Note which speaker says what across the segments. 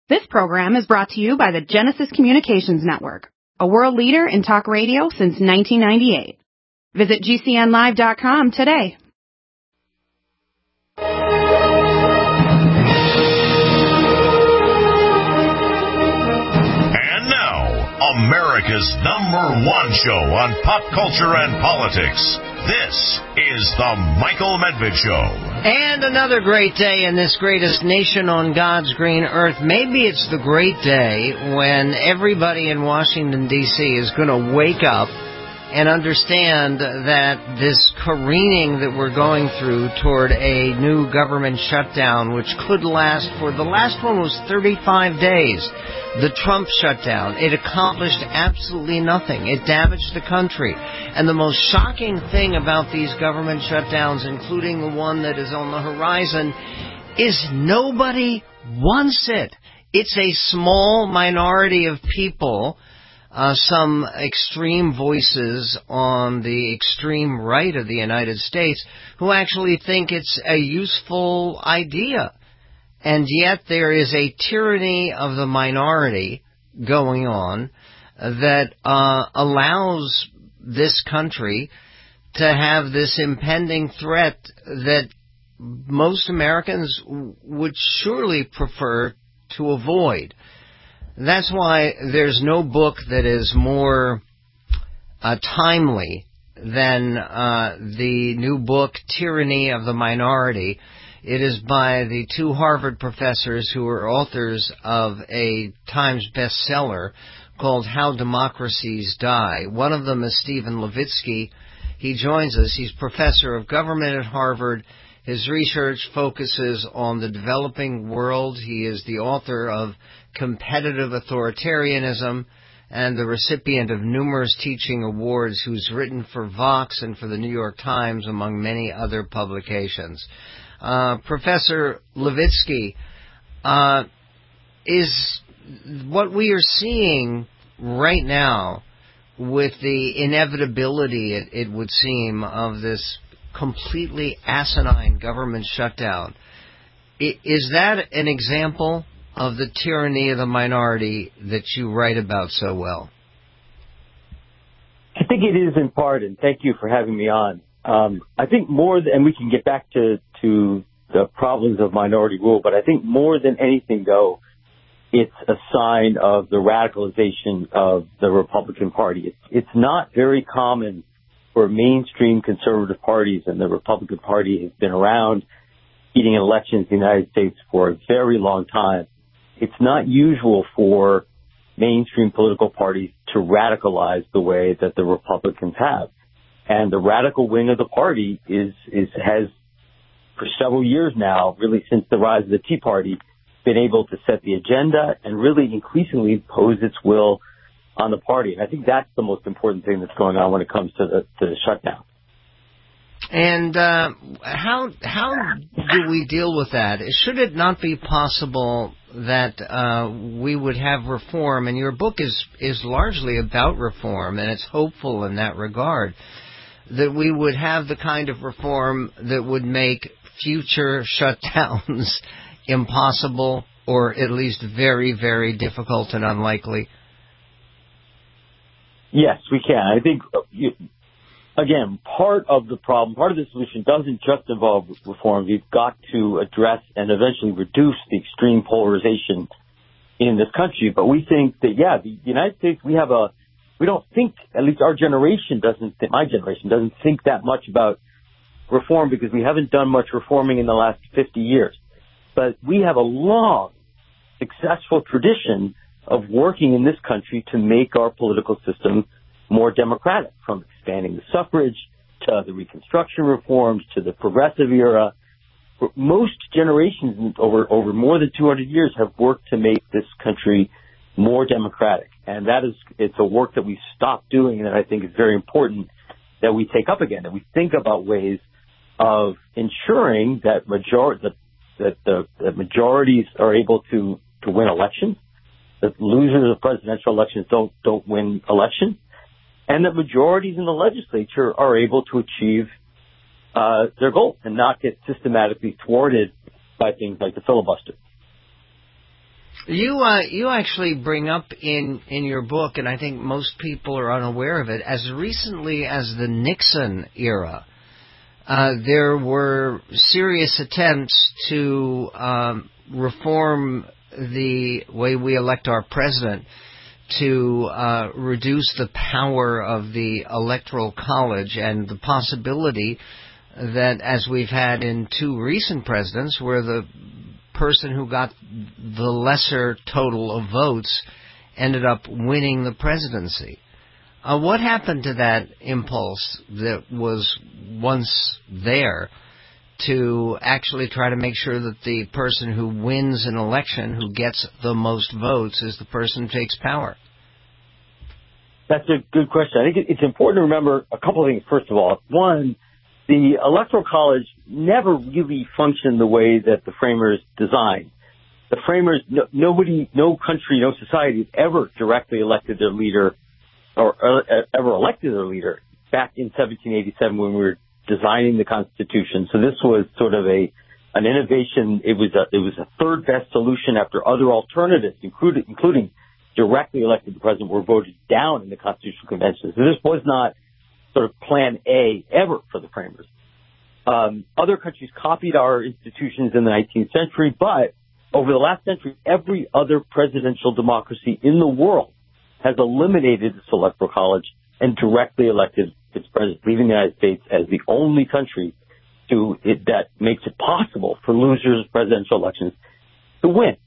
Speaker 1: This program is brought to you by the Genesis Communications Network, a world leader in talk radio since 1998. Visit GCNlive.com today.
Speaker 2: And now, America's #1 show on pop culture and politics. This is the Michael Medved Show.
Speaker 3: And another great day in this greatest nation on God's green earth. Maybe it's the great day when everybody in Washington, D.C. is going to wake up and understand that this careening that we're going through toward a new government shutdown, which could last for, the last one was 35 days, the Trump shutdown, it accomplished absolutely nothing. It damaged the country. And the most shocking thing about these government shutdowns, including the one that is on the horizon, is nobody wants it. It's a small minority of people, some extreme voices on the extreme right of the United States who actually think it's a useful idea. And yet there is a tyranny of the minority going on that allows this country to have this impending threat that most Americans would surely prefer to avoid. That's why there's no book that is more timely than the new book, Tyranny of the Minority. It is by the two Harvard professors who are authors of a Times bestseller called How Democracies Die. One of them is Stephen Levitsky. He joins us. He's professor of government at Harvard. His research focuses on the developing world. He is the author of Competitive Authoritarianism and the recipient of numerous teaching awards, who's written for Vox and for the New York Times, among many other publications. Professor Levitsky, is what we are seeing right now with the inevitability, it would seem, of this completely asinine government shutdown, is that an example of the tyranny of the minority that you write about so well?
Speaker 4: I think it is in part, and thank you for having me on. I think more than, and we can get back to the problems of minority rule, but I think more than anything, though, it's a sign of the radicalization of the Republican Party. It's not very common for mainstream conservative parties, and the Republican Party has been around leading elections in the United States for a very long time. It's not usual for mainstream political parties to radicalize the way that the Republicans have. And the radical wing of the party has for several years now, really since the rise of the Tea Party, been able to set the agenda and really increasingly impose its will on the party. And I think that's the most important thing that's going on when it comes to the shutdown.
Speaker 3: And how do we deal with that? Should it not be possible that we would have reform? And your book is largely about reform, and it's hopeful in that regard, that we would have the kind of reform that would make future shutdowns impossible, or at least very, very difficult and unlikely?
Speaker 4: Yes, we can. I think, again, part of the problem, part of the solution doesn't just involve reform. We've got to address and eventually reduce the extreme polarization in this country. But we think that, the United States, we don't think, at least our generation my generation doesn't think that much about reform because we haven't done much reforming in the last 50 years. But we have a long, successful tradition of working in this country to make our political system more democratic, from expanding the suffrage to the Reconstruction reforms to the progressive era. Most generations over more than 200 years have worked to make this country more democratic. And it's a work that we stopped doing, and that I think is very important that we take up again, that we think about ways of ensuring that the majorities are able to win elections, that losers of presidential elections don't win elections, and that majorities in the legislature are able to achieve their goals and not get systematically thwarted by things like the filibuster.
Speaker 3: You actually bring up in your book, and I think most people are unaware of it, as recently as the Nixon era, there were serious attempts to reform the way we elect our president, to reduce the power of the Electoral College, and the possibility that, as we've had in two recent presidents, where the person who got the lesser total of votes ended up winning the presidency. What happened to that impulse that was once there to actually try to make sure that the person who wins an election, who gets the most votes, is the person who takes power?
Speaker 4: That's a good question. I think it's important to remember a couple of things. First of all, one, the Electoral College never really functioned the way that the framers designed. The framers, no country, no society ever directly elected their leader or ever elected their leader back in 1787 when we were designing the Constitution. So this was sort of an innovation. It was a third best solution after other alternatives, including directly elected the president, were voted down in the Constitutional Convention. So this was not sort of plan A ever for the framers. Other countries copied our institutions in the 19th century, but over the last century, every other presidential democracy in the world has eliminated its Electoral College and directly elected its president, leaving the United States as the only country that makes it possible for losers of presidential elections to win.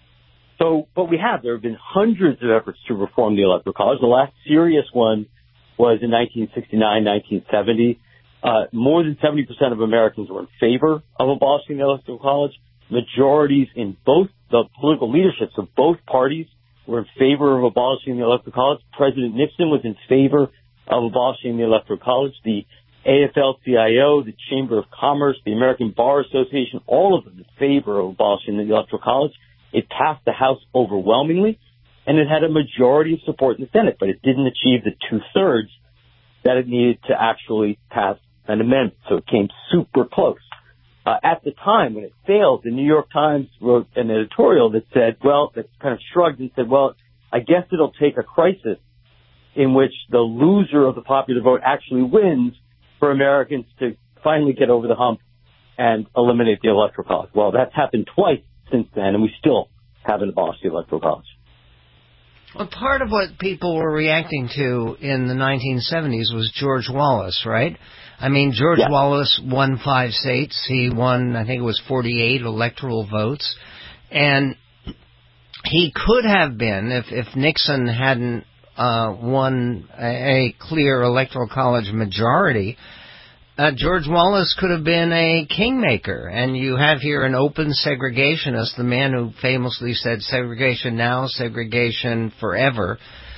Speaker 4: So, but there have been hundreds of efforts to reform the Electoral College. The last serious one was in 1969, 1970. More than 70% of Americans were in favor of abolishing the Electoral College. Majorities in both the political leaderships of both parties were in favor of abolishing the Electoral College. President Nixon was in favor of abolishing the Electoral College. The AFL-CIO, the Chamber of Commerce, the American Bar Association, all of them in favor of abolishing the Electoral College. It passed the House overwhelmingly, and it had a majority of support in the Senate, but it didn't achieve the two-thirds that it needed to actually pass an amendment. So it came super close. At the time when it failed, the New York Times wrote an editorial that said, that kind of shrugged and said, I guess it'll take a crisis in which the loser of the popular vote actually wins for Americans to finally get over the hump and eliminate the Electoral College. Well, that's happened twice since then, and we still haven't abolished the Electoral College.
Speaker 3: Well, part of what people were reacting to in the 1970s was George Wallace, right? I mean, George Wallace won 5 states. He won, I think it was 48 electoral votes. And he could have been, if Nixon hadn't won a clear Electoral College majority, George Wallace could have been a kingmaker. And you have here an open segregationist, the man who famously said segregation now, segregation forever,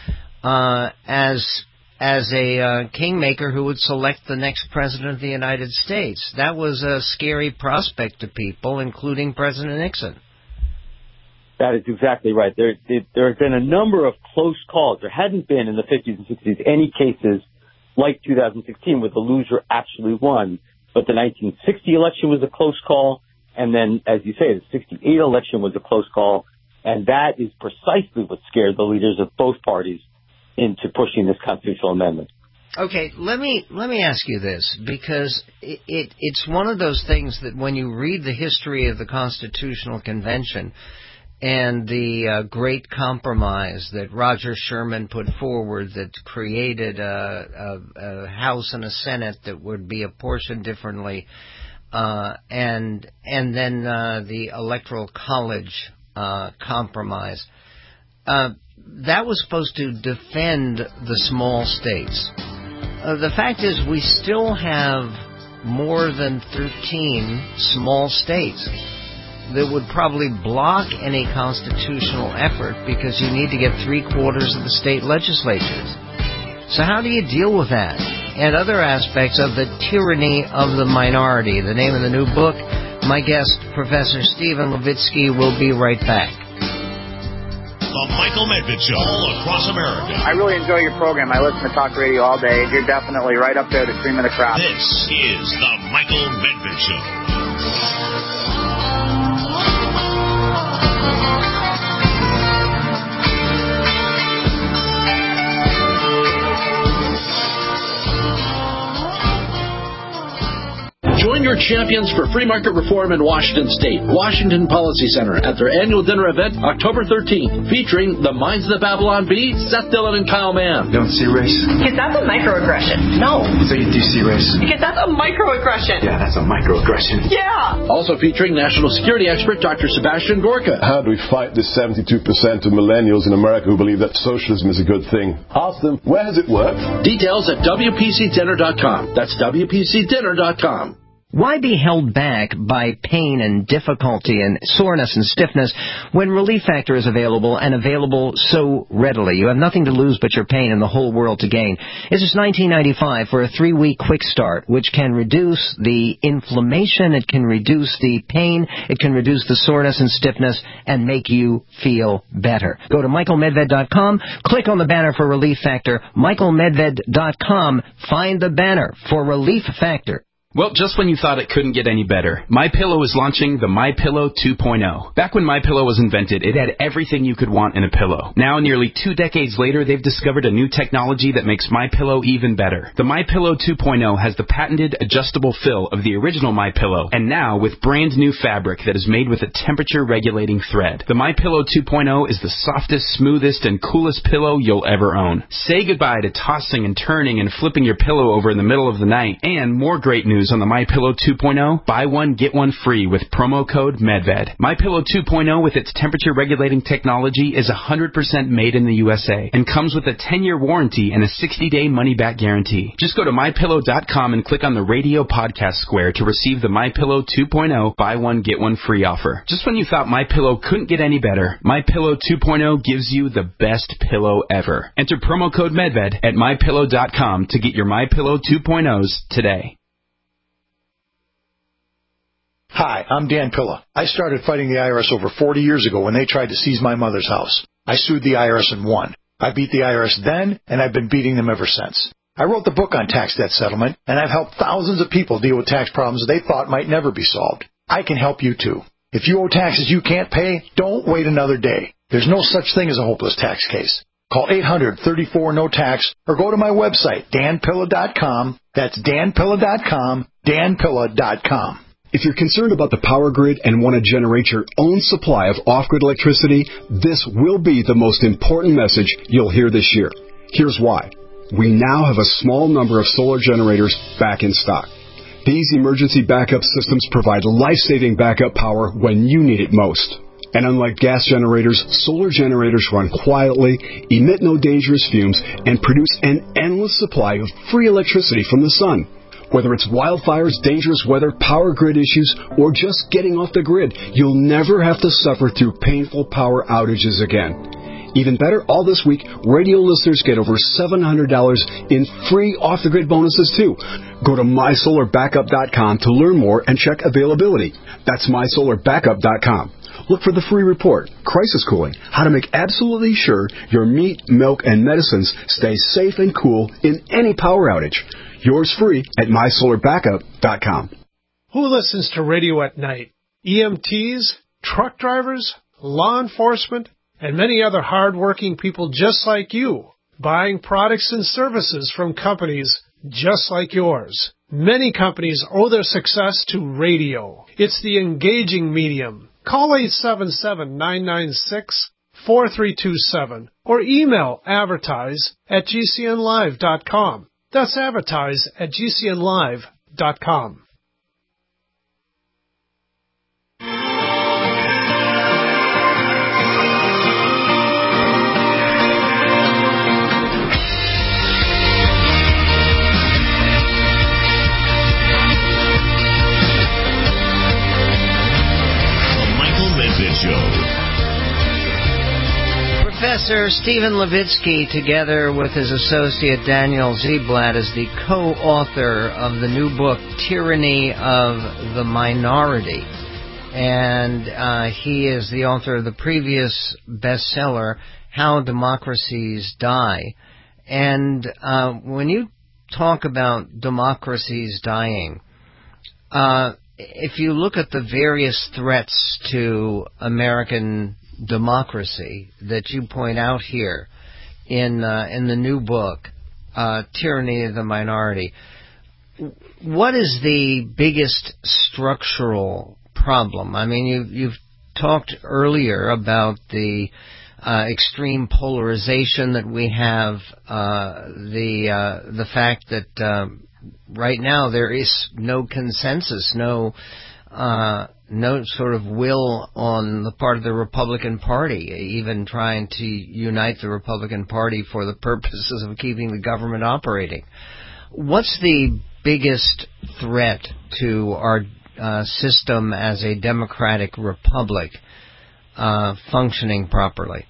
Speaker 3: as a kingmaker who would select the next president of the United States. That was a scary prospect to people, including President Nixon.
Speaker 4: That is exactly right. There have been a number of close calls. There hadn't been in the 50s and 60s any cases like 2016 where the loser actually won. But the 1960 election was a close call. And then, as you say, the 68 election was a close call. And that is precisely what scared the leaders of both parties into pushing this constitutional amendment.
Speaker 3: Okay, let me ask you this, because it's one of those things that when you read the history of the Constitutional Convention and the Great Compromise that Roger Sherman put forward that created a House and a Senate that would be apportioned differently, and then the Electoral College Compromise, that was supposed to defend the small states. The fact is we still have more than 13 small states that would probably block any constitutional effort because you need to get 3/4 of the state legislatures. So how do you deal with that? And other aspects of the tyranny of the minority. The name of the new book. My guest, Professor Stephen Levitsky, will be right back.
Speaker 2: The Michael Medved Show, all across America.
Speaker 5: I really enjoy your program. I listen to talk radio all day. You're definitely right up there, the cream of the crop.
Speaker 2: This is the Michael Medved Show.
Speaker 6: premier champions for free market reform in Washington State, Washington Policy Center, at their annual dinner event October 13th, featuring the Minds of the Babylon Bee, Seth Dillon and Kyle Mann.
Speaker 7: Don't see race?
Speaker 8: Because that's a microaggression.
Speaker 3: No.
Speaker 7: So you do see race?
Speaker 8: Because that's a microaggression.
Speaker 7: Yeah, that's a microaggression.
Speaker 8: Yeah.
Speaker 6: Also featuring national security expert Dr. Sebastian Gorka.
Speaker 9: How do we fight the 72% of millennials in America who believe that socialism is a good thing? Ask them, where has it worked?
Speaker 6: Details at WPCDinner.com. That's WPCDinner.com.
Speaker 3: Why be held back by pain and difficulty and soreness and stiffness when Relief Factor is available and available so readily? You have nothing to lose but your pain and the whole world to gain. It's just $19.95 for a 3-week quick start, which can reduce the inflammation, it can reduce the pain, it can reduce the soreness and stiffness, and make you feel better. Go to michaelmedved.com, click on the banner for Relief Factor, michaelmedved.com, find the banner for Relief Factor.
Speaker 10: Well, just when you thought it couldn't get any better, MyPillow is launching the MyPillow 2.0. Back when MyPillow was invented, it had everything you could want in a pillow. Now, nearly 2 decades later, they've discovered a new technology that makes MyPillow even better. The MyPillow 2.0 has the patented adjustable fill of the original MyPillow, and now with brand new fabric that is made with a temperature-regulating thread. The MyPillow 2.0 is the softest, smoothest, and coolest pillow you'll ever own. Say goodbye to tossing and turning and flipping your pillow over in the middle of the night. And more great news on the MyPillow 2.0, buy one, get one free with promo code MedVed. MyPillow 2.0 with its temperature-regulating technology is 100% made in the USA and comes with a 10-year warranty and a 60-day money-back guarantee. Just go to MyPillow.com and click on the radio podcast square to receive the MyPillow 2.0 buy one, get one free offer. Just when you thought MyPillow couldn't get any better, MyPillow 2.0 gives you the best pillow ever. Enter promo code MedVed at MyPillow.com to get your MyPillow 2.0s today.
Speaker 11: Hi, I'm Dan Pilla. I started fighting the IRS over 40 years ago when they tried to seize my mother's house. I sued the IRS and won. I beat the IRS then, and I've been beating them ever since. I wrote the book on tax debt settlement, and I've helped thousands of people deal with tax problems they thought might never be solved. I can help you too. If you owe taxes you can't pay, don't wait another day. There's no such thing as a hopeless tax case. Call 800-34-NO-TAX or go to my website, danpilla.com. That's danpilla.com, danpilla.com.
Speaker 12: If you're concerned about the power grid and want to generate your own supply of off-grid electricity, this will be the most important message you'll hear this year. Here's why. We now have a small number of solar generators back in stock. These emergency backup systems provide life-saving backup power when you need it most. And unlike gas generators, solar generators run quietly, emit no dangerous fumes, and produce an endless supply of free electricity from the sun. Whether it's wildfires, dangerous weather, power grid issues, or just getting off the grid, you'll never have to suffer through painful power outages again. Even better, all this week, radio listeners get over $700 in free off-the-grid bonuses, too. Go to MySolarBackup.com to learn more and check availability. That's MySolarBackup.com. Look for the free report, Crisis Cooling, how to make absolutely sure your meat, milk, and medicines stay safe and cool in any power outage. Yours free at MySolarBackup.com.
Speaker 13: Who listens to radio at night? EMTs, truck drivers, law enforcement, and many other hard-working people just like you, buying products and services from companies just like yours. Many companies owe their success to radio. It's the engaging medium. Call 877-996-4327 or email advertise@gcnlive.com. That's advertise@gcnlive.com.
Speaker 3: Professor Stephen Levitsky, together with his associate Daniel Ziblatt, is the co-author of the new book, Tyranny of the Minority. And he is the author of the previous bestseller, How Democracies Die. And when you talk about democracies dying, if you look at the various threats to American democracy that you point out here in the new book, Tyranny of the Minority, what is the biggest structural problem? I mean, you've talked earlier about the extreme polarization that we have, the fact that right now there is no consensus, no sort of will on the part of the Republican Party, even trying to unite the Republican Party for the purposes of keeping the government operating. What's the biggest threat to our system as a democratic republic functioning properly?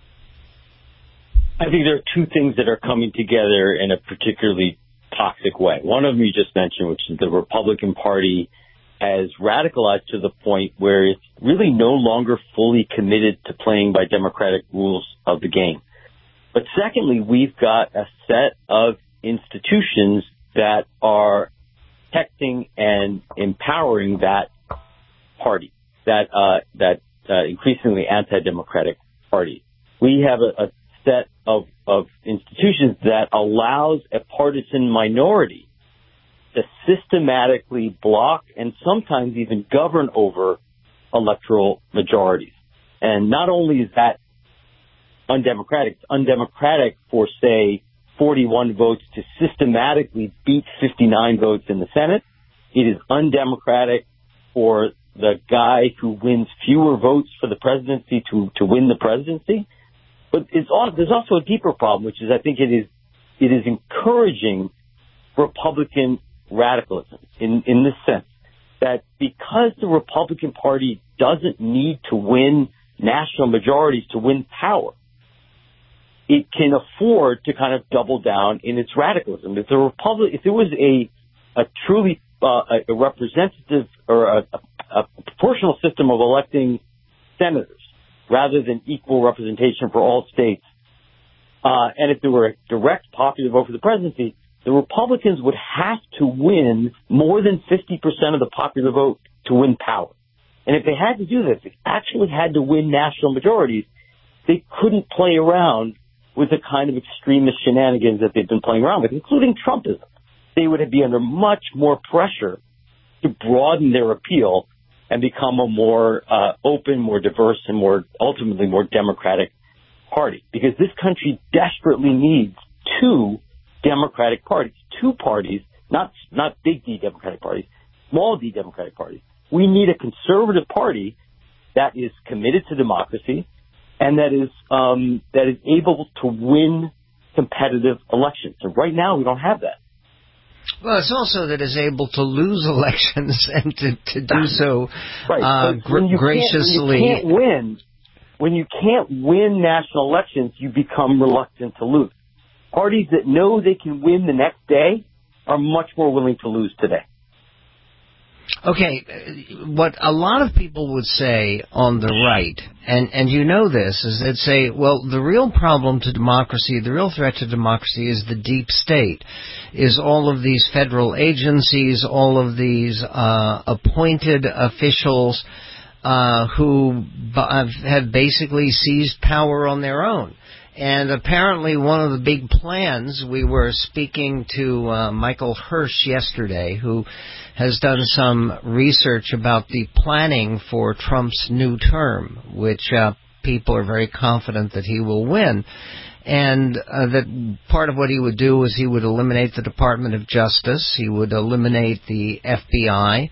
Speaker 4: I think there are two things that are coming together in a particularly toxic way. One of them you just mentioned, which is the Republican Party has radicalized to the point where it's really no longer fully committed to playing by democratic rules of the game. But secondly, we've got a set of institutions that are protecting and empowering that party, that increasingly anti-democratic party. We have a set of institutions that allows a partisan minority to systematically block and sometimes even govern over electoral majorities. And not only is that undemocratic, it's undemocratic for, say, 41 votes to systematically beat 59 votes in the Senate. It is undemocratic for the guy who wins fewer votes for the presidency to win the presidency. But there's also a deeper problem, which is I think it is encouraging Republican radicalism in the sense that because the Republican Party doesn't need to win national majorities to win power, it can afford to kind of double down in its radicalism. If there was a truly a representative or a proportional system of electing senators rather than equal representation for all states, and if there were a direct popular vote for the presidency, the Republicans would have to win more than 50% of the popular vote to win power. And if they had to do this, they actually had to win national majorities, they couldn't play around with the kind of extremist shenanigans that they've been playing around with, including Trumpism. They would be under much more pressure to broaden their appeal and become a more open, more diverse, and ultimately more democratic party. Because this country desperately needs two Democratic parties, two parties, not big D Democratic parties, small D Democratic parties. We need a conservative party that is committed to democracy and that is able to win competitive elections. And right now we don't have that.
Speaker 3: Well, it's also that it's able to lose elections and to do so graciously.
Speaker 4: When you can't win national elections, you become reluctant to lose. Parties that know they can win the next day are much more willing to lose today.
Speaker 3: Okay, what a lot of people would say on the right, and you know this, is they'd say, well, the real problem to democracy, the real threat to democracy is the deep state, is all of these federal agencies, all of these appointed officials who have basically seized power on their own. And apparently one of the big plans, we were speaking to Michael Hirsch yesterday, who has done some research about the planning for Trump's new term, which people are very confident that he will win. And that part of what he would do is he would eliminate the Department of Justice, he would eliminate the FBI,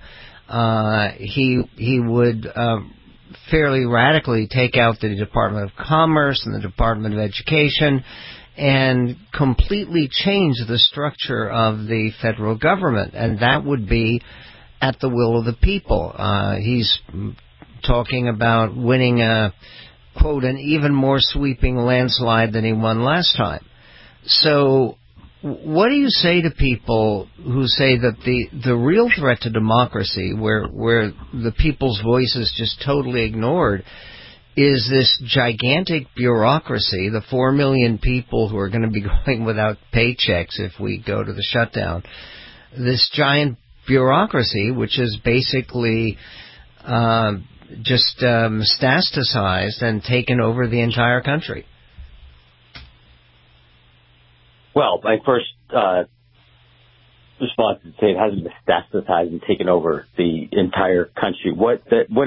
Speaker 3: he would fairly radically take out the Department of Commerce and the Department of Education and completely change the structure of the federal government. And that would be at the will of the people. He's talking about winning quote, an even more sweeping landslide than he won last time. So what do you say to people who say that the real threat to democracy, where the people's voice is just totally ignored, is this gigantic bureaucracy, the 4 million people who are going to be going without paychecks if we go to the shutdown, this giant bureaucracy which is basically just metastasized and taken over the entire country?
Speaker 4: Well, my first response is to say it hasn't metastasized and taken over the entire country. When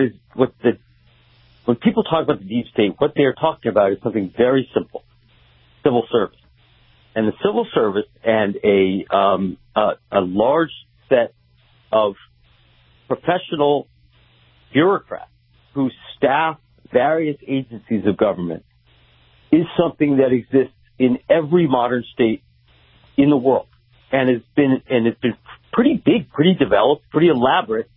Speaker 4: people talk about the deep state, what they're talking about is something very simple: civil service. And the civil service and a large set of professional bureaucrats who staff various agencies of government is something that exists in every modern state in the world, and it's been pretty big, pretty developed, pretty elaborate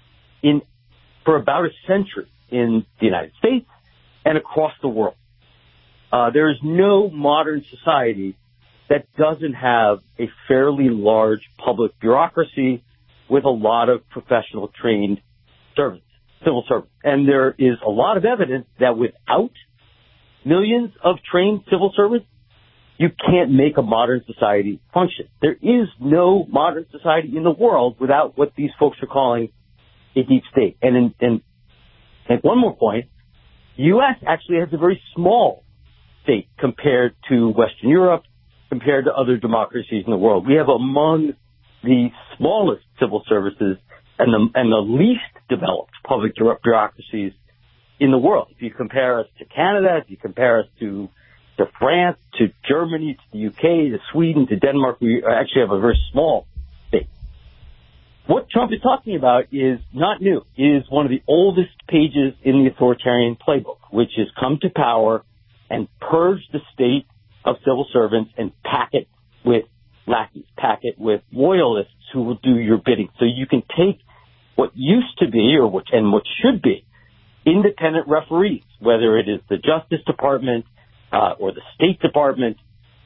Speaker 4: for about a century in the United States and across the world. There is no modern society that doesn't have a fairly large public bureaucracy with a lot of professional trained servants, civil servants. And there is a lot of evidence that without millions of trained civil servants, you can't make a modern society function. There is no modern society in the world without what these folks are calling a deep state. And one more point, the U.S. actually has a very small state compared to Western Europe, compared to other democracies in the world. We have among the smallest civil services and the least developed public bureaucracies in the world. If you compare us to Canada, if you compare us to France, to Germany, to the UK, to Sweden, to Denmark, we actually have a very small state. What Trump is talking about is not new. It is one of the oldest pages in the authoritarian playbook, which is come to power and purge the state of civil servants and pack it with lackeys, pack it with loyalists who will do your bidding. So you can take what used to be what should be independent referees, whether it is the Justice Department or the State Department,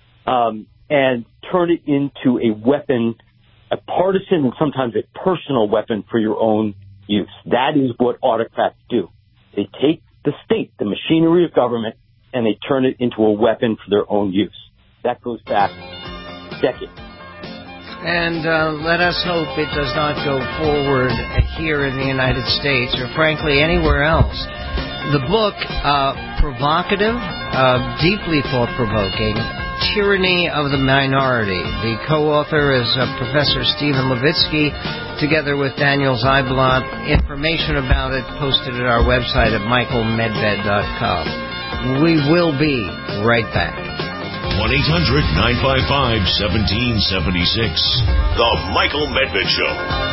Speaker 4: and turn it into a weapon, a partisan and sometimes a personal weapon for your own use. That is what autocrats do. They take the state, the machinery of government, and they turn it into a weapon for their own use. That goes back decades.
Speaker 3: And let us hope it does not go forward here in the United States or, frankly, anywhere else. The book, provocative, deeply thought-provoking, Tyranny of the Minority. The co-author is Professor Stephen Levitsky, together with Daniel Ziblatt. Information about it posted at our website at michaelmedved.com. We will be right back.
Speaker 2: 1-800-955-1776. The Michael Medved Show.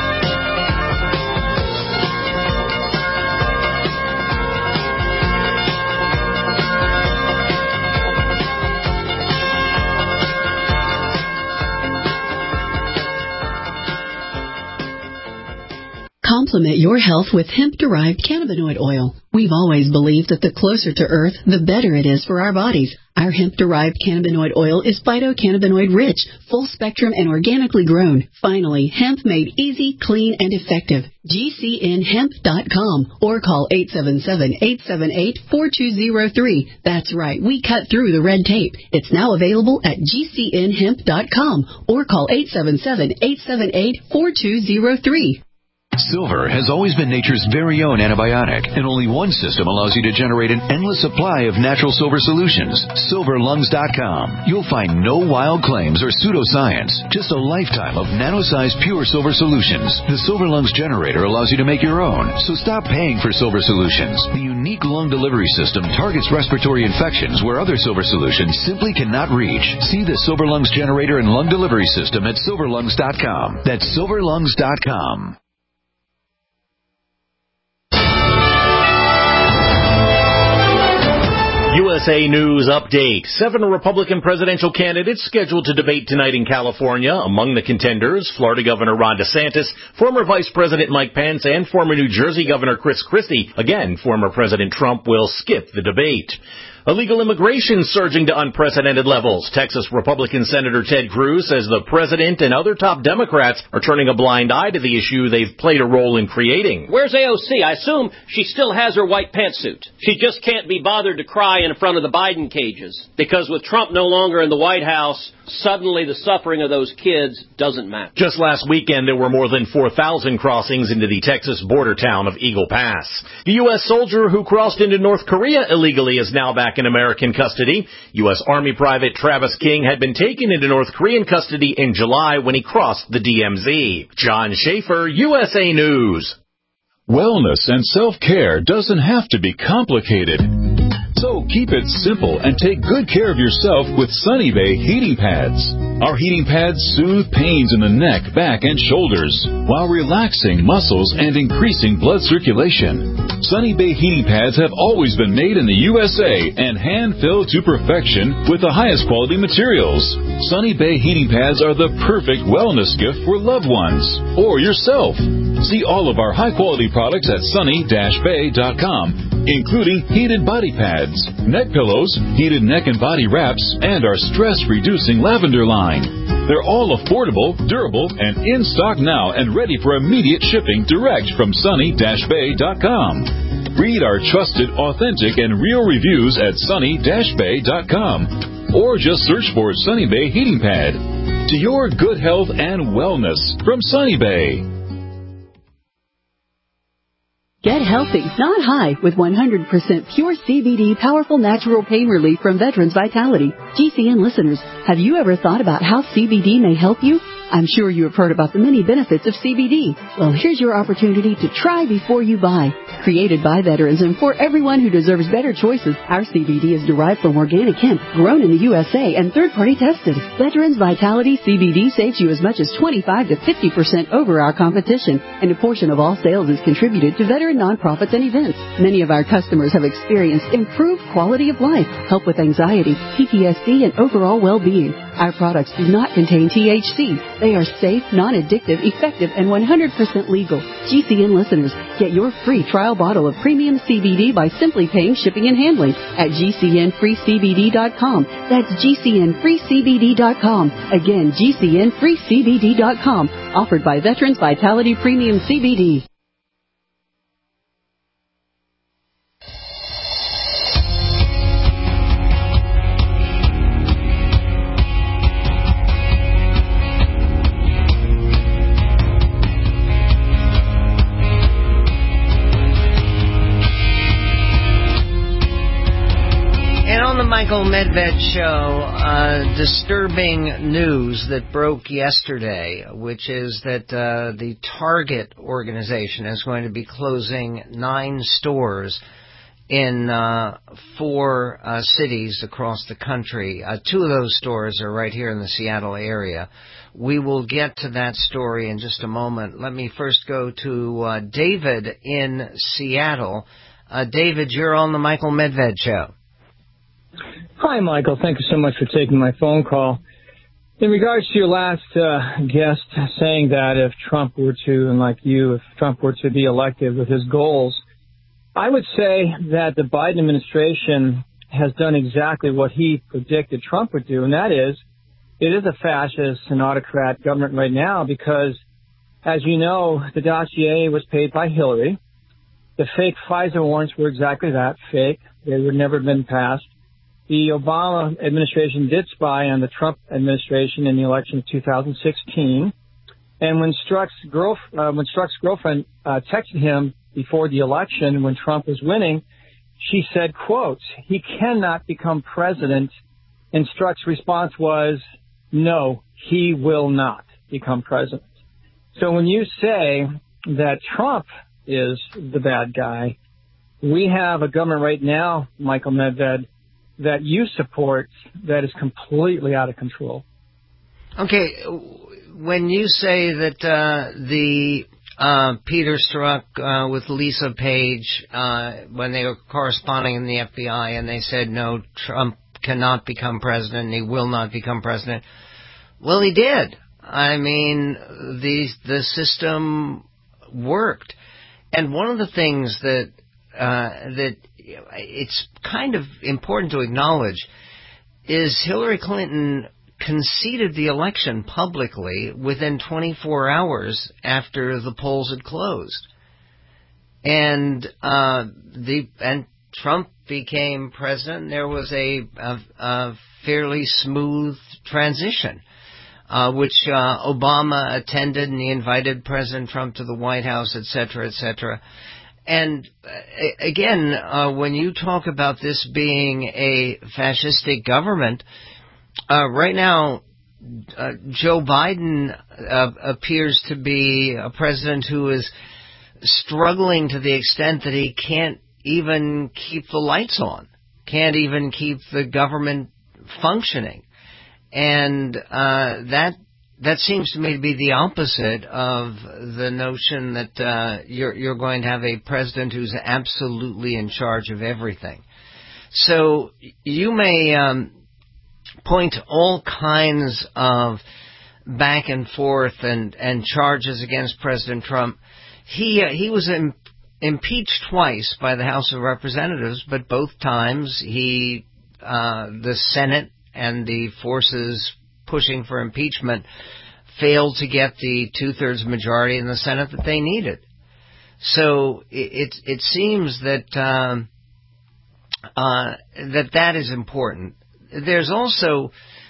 Speaker 14: Complement your health with hemp-derived cannabinoid oil. We've always believed that the closer to Earth, the better it is for our bodies. Our hemp-derived cannabinoid oil is phytocannabinoid-rich, full-spectrum, and organically grown. Finally, hemp made easy, clean, and effective. GCNhemp.com or call 877-878-4203. That's right, we cut through the red tape. It's now available at GCNhemp.com or call 877-878-4203.
Speaker 15: Silver has always been nature's very own antibiotic, and only one system allows you to generate an endless supply of natural silver solutions. SilverLungs.com. You'll find no wild claims or pseudoscience, just a lifetime of nano-sized pure silver solutions. The Silver Lungs generator allows you to make your own, so stop paying for silver solutions. The unique lung delivery system targets respiratory infections where other silver solutions simply cannot reach. See the Silver Lungs generator and lung delivery system at SilverLungs.com. That's SilverLungs.com.
Speaker 16: USA News Update. 7 Republican presidential candidates scheduled to debate tonight in California. Among the contenders, Florida Governor Ron DeSantis, former Vice President Mike Pence, and former New Jersey Governor Chris Christie. Again, former President Trump will skip the debate. Illegal immigration surging to unprecedented levels. Texas Republican Senator Ted Cruz says the president and other top Democrats are turning a blind eye to the issue they've played a role in creating.
Speaker 17: Where's AOC? I assume she still has her white pantsuit. She just can't be bothered to cry in front of the Biden cages. Because with Trump no longer in the White House, suddenly the suffering of those kids doesn't matter.
Speaker 16: Just last weekend, there were more than 4,000 crossings into the Texas border town of Eagle Pass. The U.S. soldier who crossed into North Korea illegally is now back back in American custody. U.S. Army Private Travis King had been taken into North Korean custody in July when he crossed the DMZ. John Schaefer, USA News.
Speaker 18: Wellness and self-care doesn't have to be complicated. So keep it simple and take good care of yourself with Sunny Bay heating pads. Our heating pads soothe pains in the neck, back, and shoulders while relaxing muscles and increasing blood circulation. Sunny Bay heating pads have always been made in the USA and hand-filled to perfection with the highest quality materials. Sunny Bay heating pads are the perfect wellness gift for loved ones or yourself. See all of our high-quality products at sunny-bay.com, including heated body pads, neck pillows, heated neck and body wraps, and our stress-reducing lavender line. They're all affordable, durable, and in stock now and ready for immediate shipping direct from sunny-bay.com. Read our trusted, authentic, and real reviews at sunny-bay.com, or just search for Sunny Bay Heating Pad. To your good health and wellness from Sunny Bay.
Speaker 14: Get healthy, not high, with 100% pure CBD powerful natural pain relief from Veterans Vitality. GCN listeners, have you ever thought about how CBD may help you? I'm sure you have heard about the many benefits of CBD. Well, here's your opportunity to try before you buy. Created by veterans and for everyone who deserves better choices, our CBD is derived from organic hemp, grown in the USA and third-party tested. Veterans Vitality CBD saves you as much as 25 to 50% over our competition, and a portion of all sales is contributed to veteran nonprofits and events. Many of our customers have experienced improved quality of life, help with anxiety, PTSD, and overall well-being. Our products do not contain THC. They are safe, non-addictive, effective, and 100% legal. GCN listeners, get your free trial bottle of premium CBD by simply paying shipping and handling at GCNFreeCBD.com. That's GCNFreeCBD.com. Again, GCNFreeCBD.com. Offered by Veterans Vitality Premium CBD.
Speaker 3: Michael Medved Show, disturbing news that broke yesterday, which is that the Target organization is going to be closing 9 stores in 4 cities across the country. 2 of those stores are right here in the Seattle area. We will get to that story in just a moment. Let me first go to David in Seattle. David, you're on the Michael Medved Show.
Speaker 19: Hi, Michael. Thank you so much for taking my phone call. In regards to your last guest saying that if Trump were to, and like you, if Trump were to be elected with his goals, I would say that the Biden administration has done exactly what he predicted Trump would do, and that is, it is a fascist and autocrat government right now because, as you know, the dossier was paid by Hillary. The fake FISA warrants were exactly that, fake. They would never have been passed. The Obama administration did spy on the Trump administration in the election of 2016. And when Strzok's girlfriend texted him before the election when Trump was winning, she said, quote, "He cannot become president." And Strzok's response was, "No, he will not become president." So when you say that Trump is the bad guy, we have a government right now, Michael Medved, that you support that is completely out of control.
Speaker 3: Okay, when you say that Peter Strzok with Lisa Page, when they were corresponding in the FBI, and they said, no, Trump cannot become president, and he will not become president, well, he did. I mean, the system worked. And one of the things that it's kind of important to acknowledge is Hillary Clinton conceded the election publicly within 24 hours after the polls had closed. And Trump became president, and there was a fairly smooth transition, which Obama attended, and he invited President Trump to the White House, et cetera, et cetera. And again, when you talk about this being a fascistic government, right now, Joe Biden appears to be a president who is struggling to the extent that he can't even keep the lights on, can't even keep the government functioning. And that seems to me to be the opposite of the notion that you're going to have a president who's absolutely in charge of everything. So you may point to all kinds of back and forth and charges against President Trump. He was impeached twice by the House of Representatives, but both times the Senate and the forces pushing for impeachment failed to get the 2/3 majority in the Senate that they needed. So it seems that that is important. There's also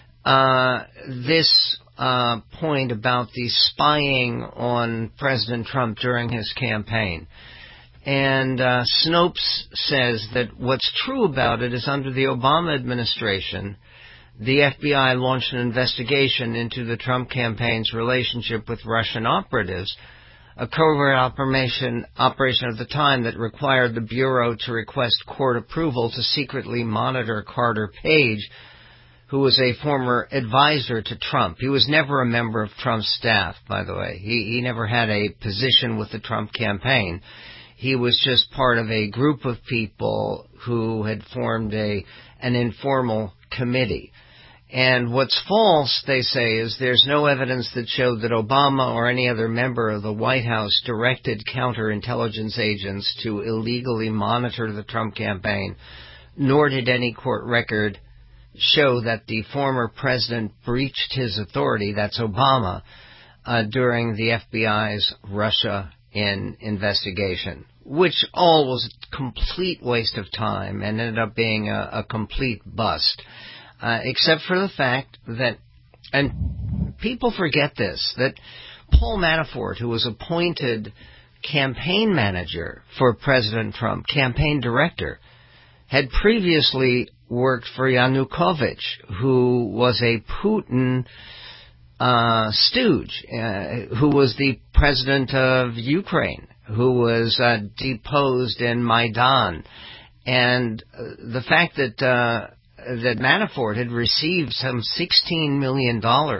Speaker 3: this point about the spying on President Trump during his campaign. And Snopes says that what's true about it is under the Obama administration, the FBI launched an investigation into the Trump campaign's relationship with Russian operatives, a covert operation at the time that required the Bureau to request court approval to secretly monitor Carter Page, who was a former advisor to Trump. He was never a member of Trump's staff, by the way. He never had a position with the Trump campaign. He was just part of a group of people who had formed an informal committee. And what's false, they say, is there's no evidence that showed that Obama or any other member of the White House directed counterintelligence agents to illegally monitor the Trump campaign, nor did any court record show that the former president breached his authority, that's Obama, during the FBI's Russia investigation, which all was a complete waste of time and ended up being a complete bust. Except for the fact that, and people forget this, that Paul Manafort, who was appointed campaign manager for President Trump, campaign director, had previously worked for Yanukovych, who was a Putin stooge, who was the president of Ukraine, who was deposed in Maidan. And the fact that Manafort had received some $16 million,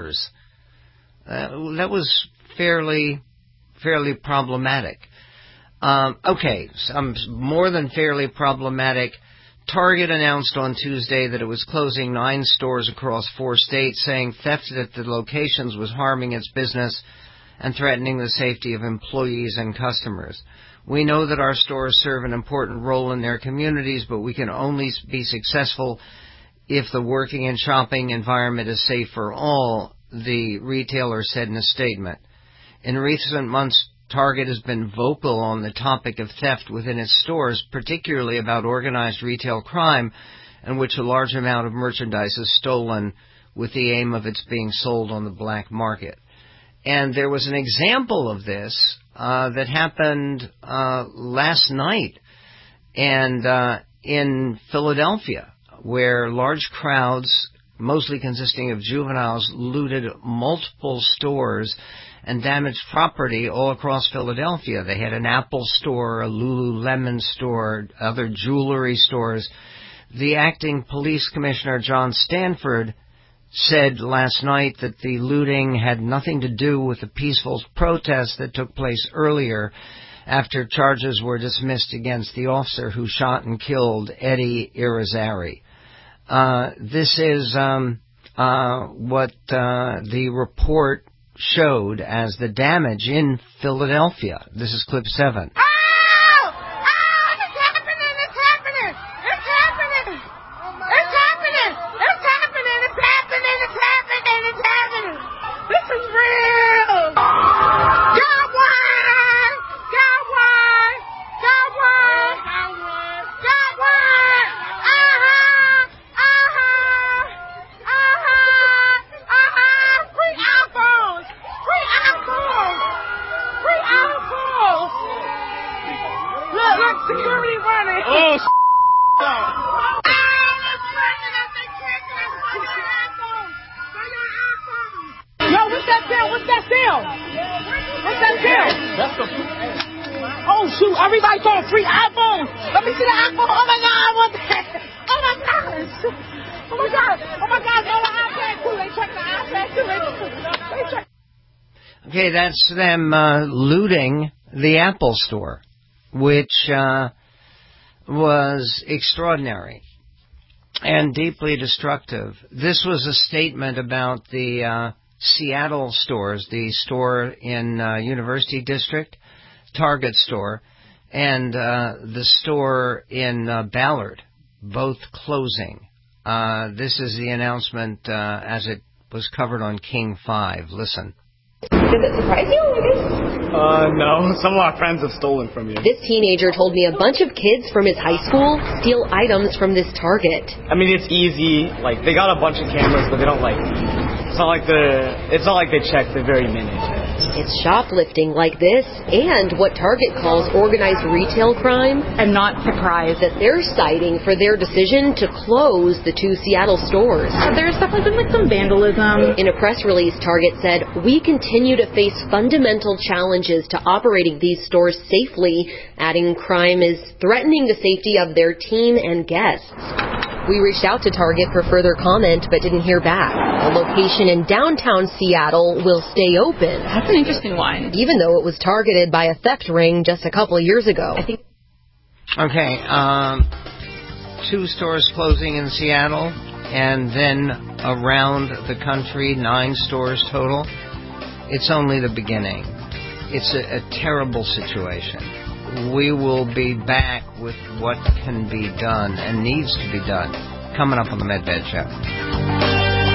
Speaker 3: that was fairly problematic. Okay, some more than fairly problematic. Target announced on Tuesday that it was closing 9 stores across 4 states, saying theft at the locations was harming its business and threatening the safety of employees and customers. We know that our stores serve an important role in their communities, but we can only be successful if the working and shopping environment is safe for all, the retailer said in a statement. In recent months, Target has been vocal on the topic of theft within its stores, particularly about organized retail crime, in which a large amount of merchandise is stolen with the aim of its being sold on the black market. And there was an example of this that happened last night and in Philadelphia, where large crowds, mostly consisting of juveniles, looted multiple stores and damaged property all across Philadelphia. They had an Apple store, a Lululemon store, other jewelry stores. The acting police commissioner, John Stanford, said last night that the looting had nothing to do with the peaceful protest that took place earlier after charges were dismissed against the officer who shot and killed Eddie Irizarry. This is what the report showed as the damage in Philadelphia. This is clip 7.
Speaker 20: awesome. Oh, shoot, everybody saw a free iPhone. Let me see the iPhone. Oh, my God, what the heck? Oh, my gosh. Oh, my God. Oh, my God, no, the iPad, too. They checked the iPad, too.
Speaker 3: Okay, that's them looting the Apple Store, which was extraordinary and deeply destructive. This was a statement about the Seattle stores, the store in University District, Target store, and the store in Ballard, both closing. This is the announcement as it was covered on King 5. Listen.
Speaker 21: Does it surprise you, I guess?
Speaker 22: No. Some of our friends have stolen from you.
Speaker 21: This teenager told me a bunch of kids from his high school steal items from this Target.
Speaker 22: I mean, it's easy. Like, they got a bunch of cameras, but they don't, like... It's not like they check the very minute.
Speaker 21: It's shoplifting like this and what Target calls organized retail crime.
Speaker 23: I'm not surprised
Speaker 21: that they're citing for their decision to close the 2 Seattle stores.
Speaker 23: There's definitely been some vandalism.
Speaker 21: In a press release, Target said, "We continue to face fundamental challenges to operating these stores safely," adding crime is threatening the safety of their team and guests. We reached out to Target for further comment, but didn't hear back. The location in downtown Seattle will stay open.
Speaker 23: That's an interesting one.
Speaker 21: Even though it was targeted by a theft ring just a couple of years ago.
Speaker 3: Okay, 2 stores closing in Seattle, and then around the country, 9 stores total. It's only the beginning. It's a terrible situation. We will be back with what can be done and needs to be done coming up on the Medved Show.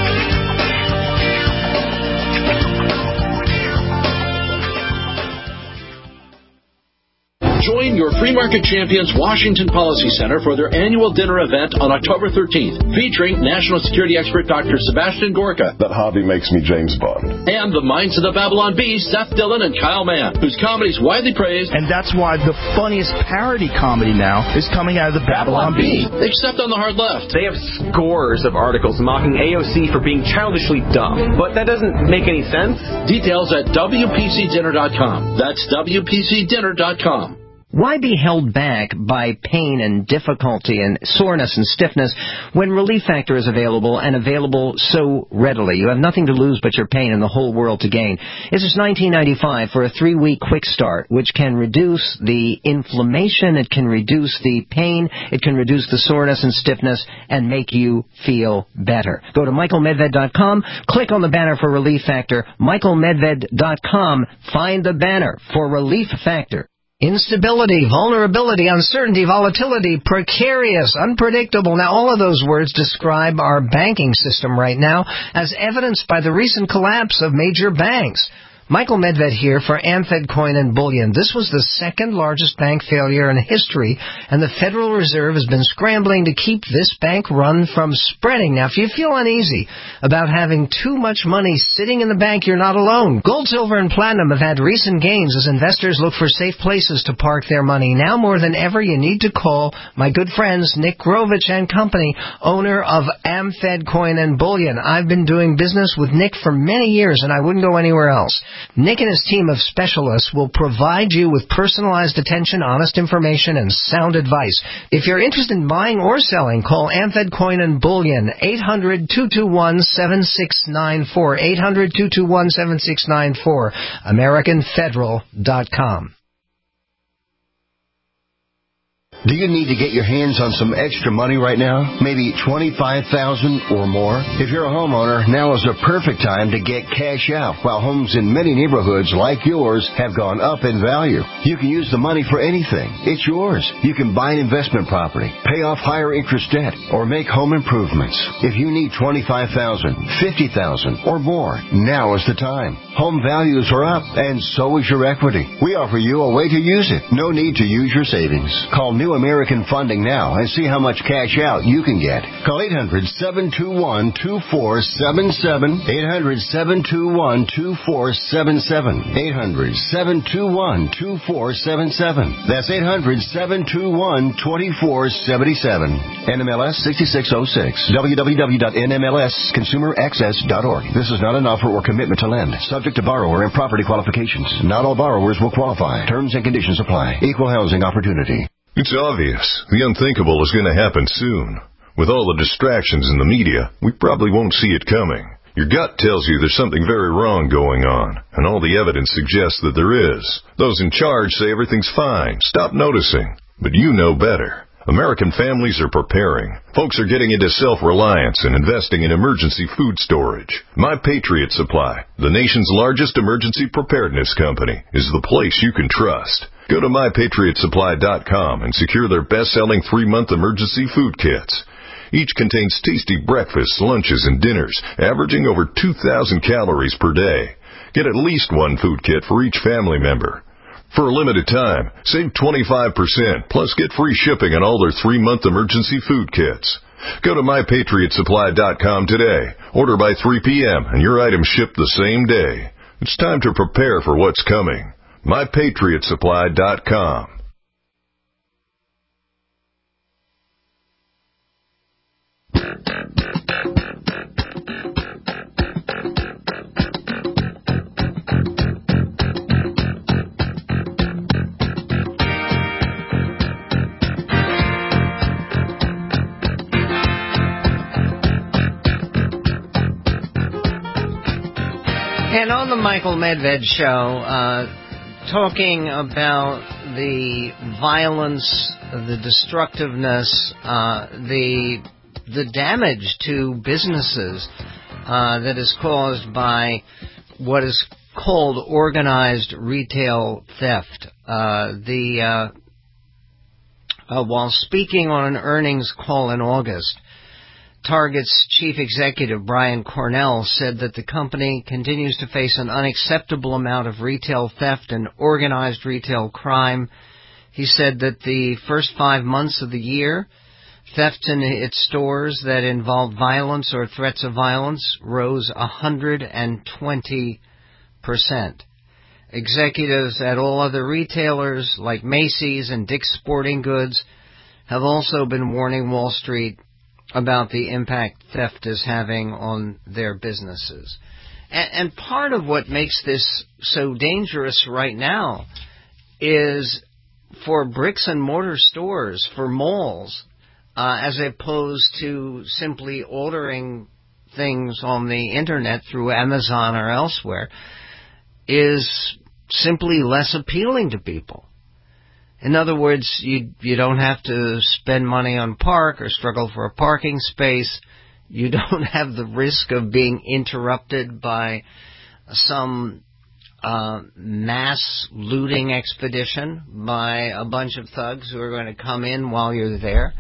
Speaker 6: Join your Free Market Champions Washington Policy Center for their annual dinner event on October 13th, featuring national security expert Dr. Sebastian Gorka.
Speaker 9: That hardly makes me James Bond.
Speaker 6: And the Minds of the Babylon Bee, Seth Dillon and Kyle Mann, whose comedy is widely praised.
Speaker 24: And that's why the funniest parody comedy now is coming out of the Babylon Bee.
Speaker 6: Except on the hard left.
Speaker 25: They have scores of articles mocking AOC for being childishly dumb. But that doesn't make any sense.
Speaker 6: Details at WPCDinner.com. That's WPCDinner.com.
Speaker 3: Why be held back by pain and difficulty and soreness and stiffness when Relief Factor is available and available so readily? You have nothing to lose but your pain and the whole world to gain. This is $19.95 for a 3-week quick start, which can reduce the inflammation, it can reduce the pain, it can reduce the soreness and stiffness, and make you feel better. Go to michaelmedved.com, click on the banner for Relief Factor, michaelmedved.com, find the banner for Relief Factor. Instability, vulnerability, uncertainty, volatility, precarious, unpredictable. Now, all of those words describe our banking system right now, as evidenced by the recent collapse of major banks. Michael Medved here for AmFed Coin and Bullion. This was the second largest bank failure in history, and the Federal Reserve has been scrambling to keep this bank run from spreading. Now, if you feel uneasy about having too much money sitting in the bank, you're not alone. Gold, silver, and platinum have had recent gains as investors look for safe places to park their money. Now more than ever, you need to call my good friends Nick Grovich and Company, owner of AmFed Coin and Bullion. I've been doing business with Nick for many years, and I wouldn't go anywhere else. Nick and his team of specialists will provide you with personalized attention, honest information, and sound advice. If you're interested in buying or selling, call AmFed Coin and Bullion, 800-221-7694, 800-221-7694, AmericanFederal.com.
Speaker 26: Do you need to get your hands on some extra money right now? Maybe $25,000 or more? If you're a homeowner, now is the perfect time to get cash out. While homes in many neighborhoods like yours have gone up in value, you can use the money for anything. It's yours. You can buy an investment property, pay off higher interest debt, or make home improvements. If you need $25,000, $50,000 or more, now is the time. Home values are up, and so is your equity. We offer you a way to use it. No need to use your savings. Call New American Funding now and see how much cash out you can get. Call 800-721-2477, 800-721-2477, 800-721-2477. That's 800-721-2477. NMLS 6606. www.nmlsconsumeraccess.org. This is not an offer or commitment to lend. Subject Subject to borrower and property qualifications. Not all borrowers will qualify. Terms and conditions apply. Equal housing opportunity.
Speaker 1: It's obvious. The unthinkable is going to happen soon. With all the distractions in the media, we probably won't see it coming. Your gut tells you there's something very wrong going on, and all the evidence suggests that there is. Those in charge say everything's fine. Stop noticing. But you know better. American families are preparing. Folks are getting into self-reliance and investing in emergency food storage. My Patriot Supply, the nation's largest emergency preparedness company, is the place you can trust. Go to MyPatriotSupply.com and secure their best-selling 3-month emergency food kits. Each contains tasty breakfasts, lunches, and dinners, averaging over 2,000 calories per day. Get at least one food kit for each family member. For a limited time, save 25%, plus get free shipping on all their 3-month emergency food kits. Go to MyPatriotSupply.com today. Order by 3 p.m. and your items ship the same day. It's time to prepare for what's coming. MyPatriotSupply.com.
Speaker 3: And on the Michael Medved Show, talking about the violence, the destructiveness, the damage to businesses that is caused by what is called organized retail theft. While speaking on an earnings call in August, Target's chief executive, Brian Cornell, said that the company continues to face an unacceptable amount of retail theft and organized retail crime. He said that the first 5 months of the year, thefts in its stores that involved violence or threats of violence rose 120%. Executives at all other retailers like Macy's and Dick's Sporting Goods have also been warning Wall Street about the impact theft is having on their businesses. And part of what makes this so dangerous right now is for bricks and mortar stores, for malls, as opposed to simply ordering things on the internet through Amazon or elsewhere, is simply less appealing to people. In other words, you don't have to spend money on park or struggle for a parking space. You don't have the risk of being interrupted by some mass looting expedition by a bunch of thugs who are going to come in while you're there.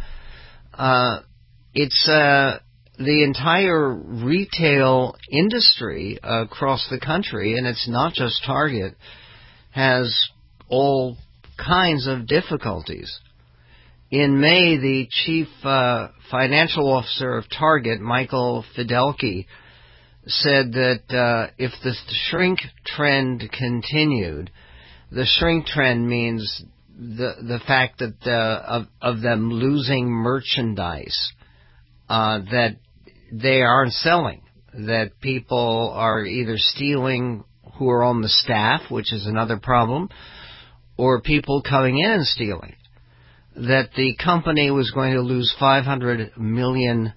Speaker 3: It's the entire retail industry across the country, and it's not just Target, has all kinds of difficulties. In May, the chief financial officer of Target, Michael Fidelki, said that if the shrink trend continued, the shrink trend means the fact that of them losing merchandise that they aren't selling, that people are either stealing who are on the staff, which is another problem, or people coming in and stealing, that the company was going to lose $500 million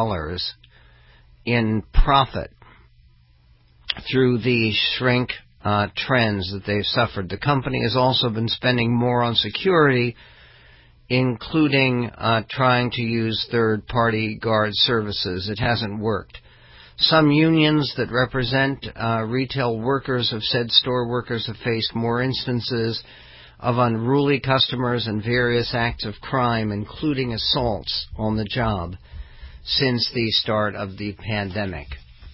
Speaker 3: in profit through the shrink trends that they've suffered. The company has also been spending more on security, including trying to use third-party guard services. It hasn't worked. Some unions that represent retail workers have said store workers have faced more instances of unruly customers and various acts of crime, including assaults on the job, since the start of the pandemic.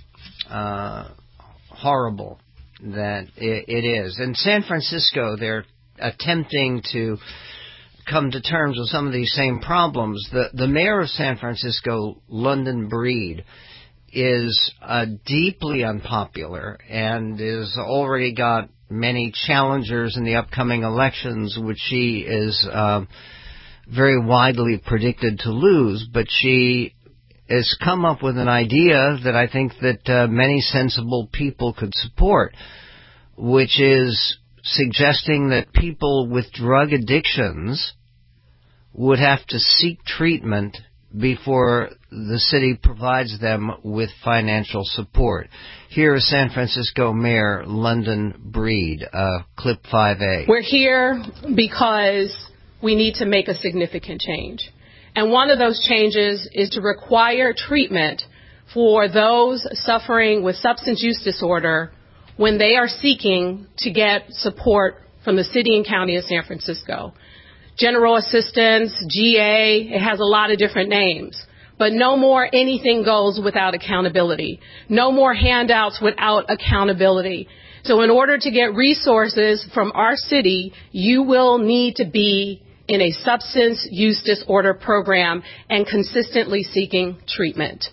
Speaker 3: Horrible that it is. In San Francisco, they're attempting to come to terms with some of these same problems. The mayor of San Francisco, London Breed, is deeply unpopular and is already got many challengers in the upcoming elections, which she is very widely predicted to lose, but she has come up with an idea that I think that many sensible people could support, which is suggesting that people with drug addictions would have to seek treatment before the city provides them with financial support. Here is San Francisco Mayor London Breed, clip 5A.
Speaker 5: We're here because we need to make a significant change. And one of those changes is to require treatment for those suffering with substance use disorder when they are seeking to get support from the city and county of San Francisco. General assistance, GA, it has a lot of different names. But no more anything goes without accountability. No more handouts without accountability. So in order to get resources from our city, you will need to be in a substance use disorder program and consistently seeking treatment.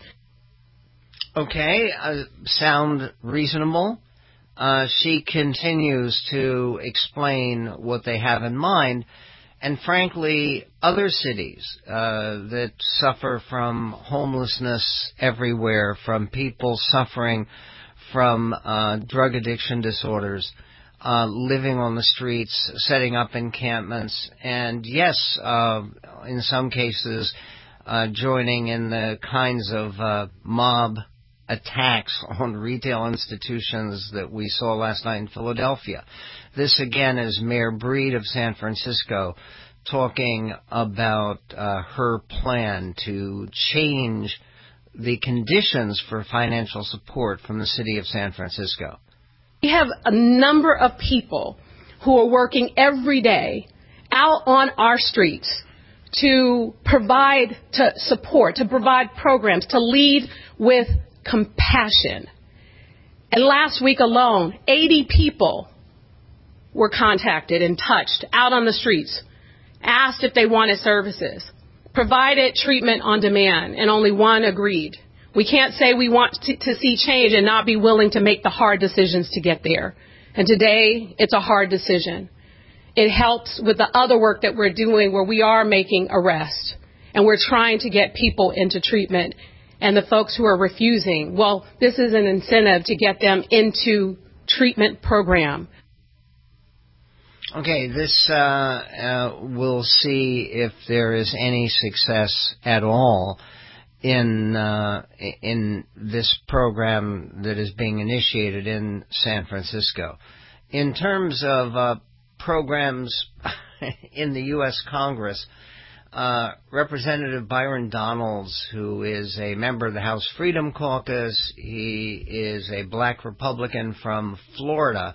Speaker 3: Okay, sound reasonable. She continues to explain what they have in mind. And frankly, other cities that suffer from homelessness everywhere, from people suffering from drug addiction disorders, living on the streets, setting up encampments, and yes, in some cases, joining in the kinds of mob attacks on retail institutions that we saw last night in Philadelphia. This, again, is Mayor Breed of San Francisco talking about her plan to change the conditions for financial support from the city of San Francisco.
Speaker 5: We have a number of people who are working every day out on our streets to provide support, to provide programs, to lead with compassion. And last week alone, 80 people were contacted and touched out on the streets, asked if they wanted services, provided treatment on demand, and only one agreed. We can't say we want to see change and not be willing to make the hard decisions to get there. And today, it's a hard decision. It helps with the other work that we're doing where we are making arrests and we're trying to get people into treatment. And the folks who are refusing, well, this is an incentive to get them into treatment program.
Speaker 3: Okay, this we'll see if there is any success at all in this program that is being initiated in San Francisco. In terms of programs in the U.S. Congress, Representative Byron Donalds, who is a member of the House Freedom Caucus, he is a black Republican from Florida,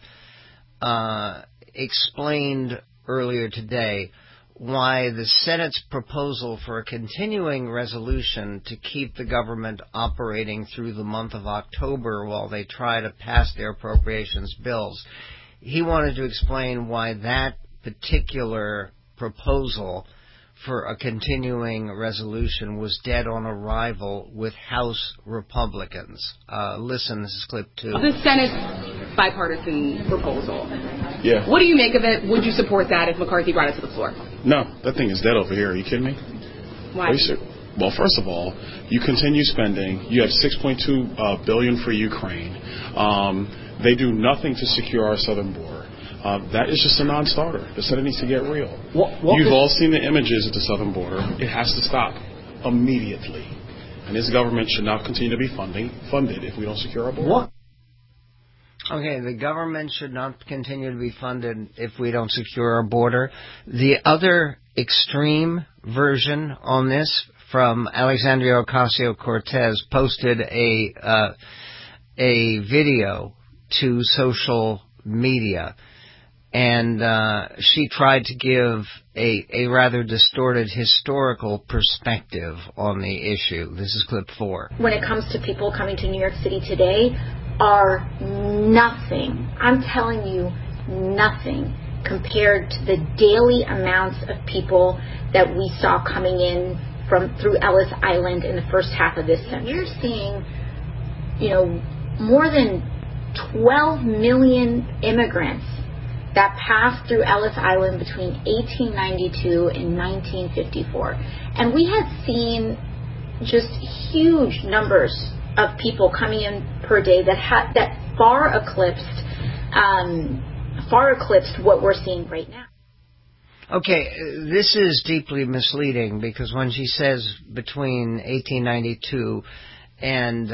Speaker 3: explained earlier today why the Senate's proposal for a continuing resolution to keep the government operating through the month of October while they try to pass their appropriations bills, he wanted to explain why that particular proposal for a continuing resolution was dead on arrival with House Republicans. Listen, this is clip 2.
Speaker 7: The Senate's bipartisan proposal.
Speaker 8: Yeah.
Speaker 7: What do you make of it? Would you support that if McCarthy brought it to the floor?
Speaker 8: No, that thing is dead over here. Are you kidding me?
Speaker 7: Why?
Speaker 8: Well, first of all, you continue spending. You have $6.2 billion for Ukraine. They do nothing to secure our southern border. That is just a non-starter. The Senate needs to get real. You've all seen the images at the southern border. It has to stop immediately. And this government should not continue to be funded if we don't secure our border.
Speaker 3: What? Okay, the government should not continue to be funded if we don't secure our border. The other extreme version on this from Alexandria Ocasio-Cortez posted a video to social media, and she tried to give a rather distorted historical perspective on the issue. This is clip 4.
Speaker 10: When it comes to people coming to New York City today, are nothing. I'm telling you, nothing compared to the daily amounts of people that we saw coming in through Ellis Island in the first half of this century. You're seeing, more than 12 million immigrants that passed through Ellis Island between 1892 and 1954. And we had seen just huge numbers of people coming in per day that far eclipsed what we're seeing right now.
Speaker 3: Okay, this is deeply misleading because when she says between 1892 and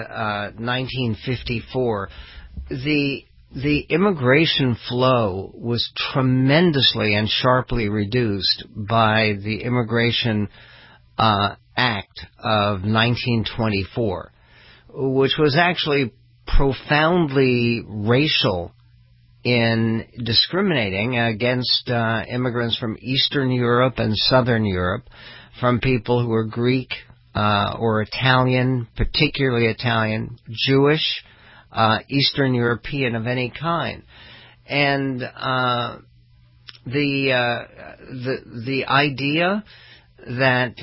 Speaker 3: 1954, the immigration flow was tremendously and sharply reduced by the Immigration Act of 1924, which was actually profoundly racial in discriminating against immigrants from Eastern Europe and Southern Europe, from people who were Greek or Italian, particularly Italian, Jewish, Eastern European of any kind. And the idea that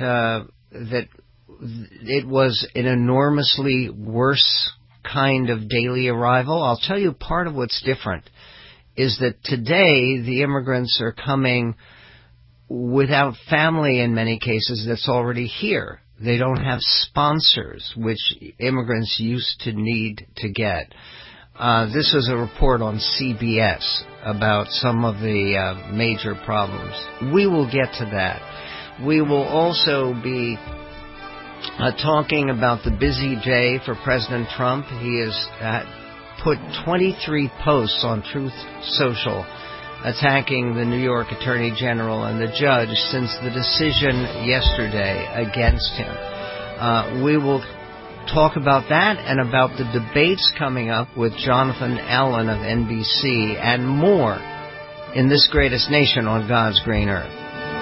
Speaker 3: it was an enormously worse kind of daily arrival, I'll tell you part of what's different is that today the immigrants are coming without family in many cases that's already here. They don't have sponsors, which immigrants used to need to get. This is a report on CBS about some of the major problems. We will get to that. We will also be talking about the busy day for President Trump. He has put 23 posts on Truth Social attacking the New York Attorney General and the judge since the decision yesterday against him. We will talk about that and about the debates coming up with Jonathan Allen of NBC and more in This Greatest Nation on God's Green Earth.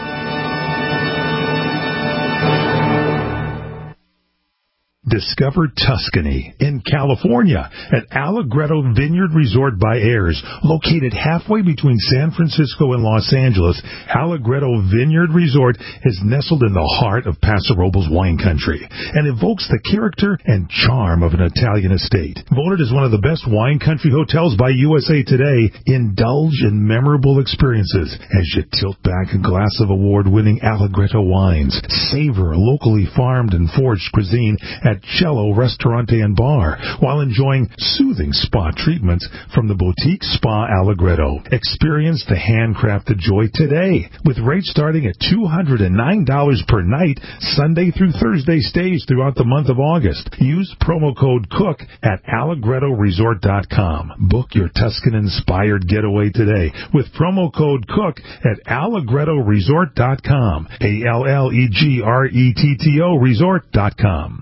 Speaker 2: Discover Tuscany in California at Allegretto Vineyard Resort by Ayers. Located halfway between San Francisco and Los Angeles, Allegretto Vineyard Resort is nestled in the heart of Paso Robles wine country and evokes the character and charm of an Italian estate. Voted as one of the best wine country hotels by USA Today, indulge in memorable experiences as you tilt back a glass of award-winning Allegretto wines. Savor locally farmed and foraged cuisine at Cello Restaurante and Bar, while enjoying soothing spa treatments from the boutique Spa Allegretto. Experience the handcrafted joy today, with rates starting at $209 per night, Sunday through Thursday stays throughout the month of August. Use promo code COOK at AllegrettoResort.com. Book your Tuscan-inspired getaway today with promo code COOK at AllegrettoResort.com. ALLEGRETTO Resort.com.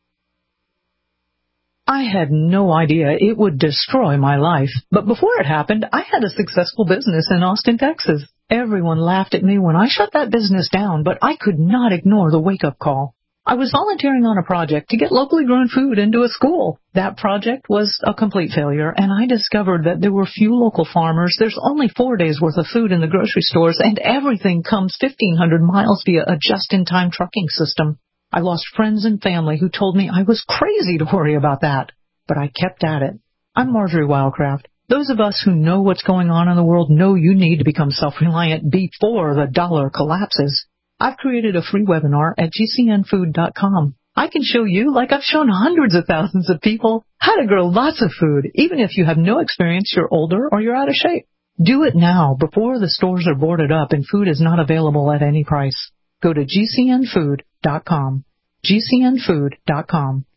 Speaker 4: I had no idea it would destroy my life. But before it happened, I had a successful business in Austin, Texas. Everyone laughed at me when I shut that business down, but I could not ignore the wake-up call. I was volunteering on a project to get locally grown food into a school. That project was a complete failure, and I discovered that there were few local farmers. There's only 4 days' worth of food in the grocery stores, and everything comes 1,500 miles via a just-in-time trucking system. I lost friends and family who told me I was crazy to worry about that. But I kept at it. I'm Marjorie Wildcraft. Those of us who know what's going on in the world know you need to become self-reliant before the dollar collapses. I've created a free webinar at gcnfood.com. I can show you, like I've shown hundreds of thousands of people, how to grow lots of food, even if you have no experience, you're older, or you're out of shape. Do it now before the stores are boarded up and food is not available at any price. Go to gcnfood.com. gcnfood.com.